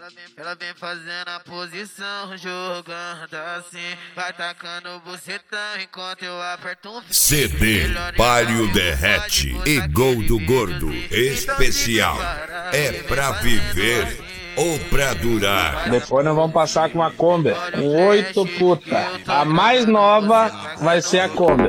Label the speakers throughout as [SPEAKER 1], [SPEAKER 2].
[SPEAKER 1] Ela vem fazendo a posição, jogando assim. Vai tacando o bucetão enquanto eu aperto um fim.
[SPEAKER 2] CD Palio Derrete e Gol do Gordo especial. É pra viver ou pra durar.
[SPEAKER 3] Depois nós vamos passar com uma Kombi, com 8 puta. A mais nova vai ser a Kombi.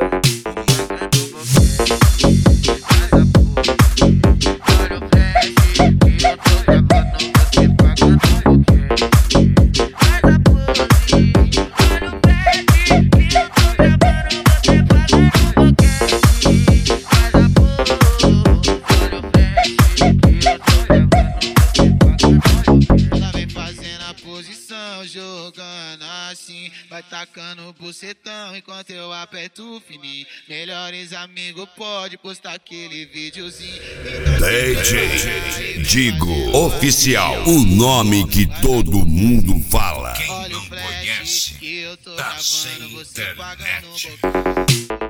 [SPEAKER 1] Jogando assim, vai tacando o bucetão enquanto eu aperto o fininho. Melhores amigos, pode postar aquele videozinho.
[SPEAKER 2] DJ Digo Oficial, o nome que todo mundo fala. Quem não conhece, tá sem internet.